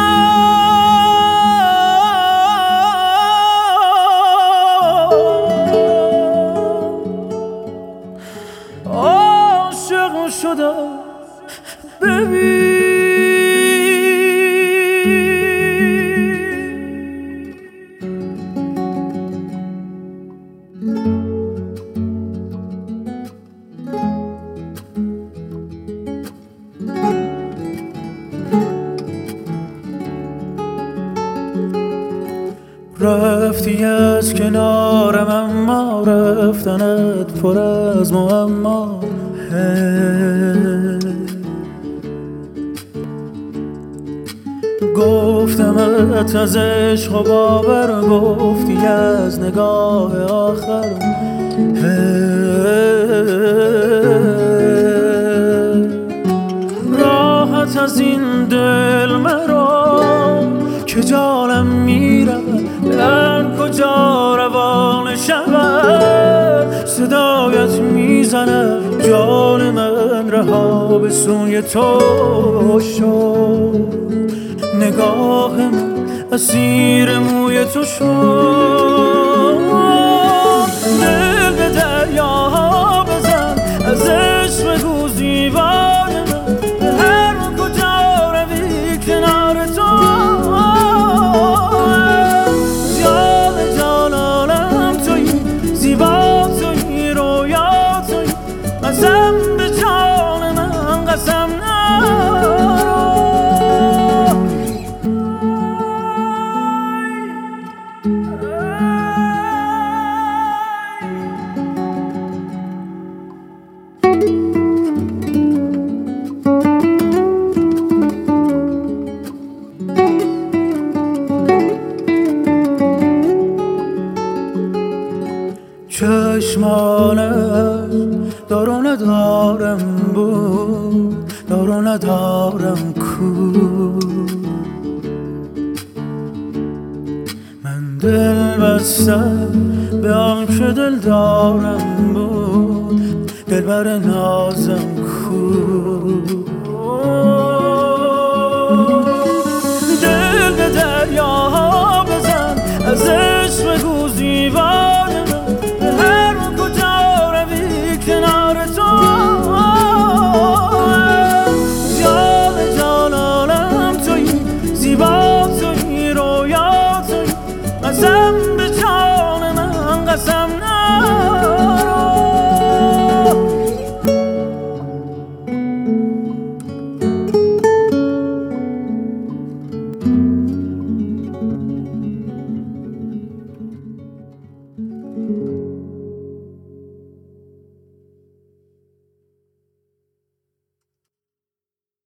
عاشق شدم ببین رفتی از کنارم اما رفتنت پر از معما. گفتمت از عشق و باور، گفتی از نگاه آخر. راحت از این دل مرا که جانم میرود، در کجا روان شود صدایت میزنم. جان من رها به سوی تو شد، نگاه من اسیر موی تو شد. دل به دریاها بزن، از عشق بگو زیبای من، به هر کجا روی کنار تو. جان جانانم تویی، زیبا تویی، رویا تویی، قسم به جان من قسم نرو. چشمانت دار و ندارم بود، دار و ندارم کو. من دل بستم به آن که دل دارم بود، دلبر نازم کو.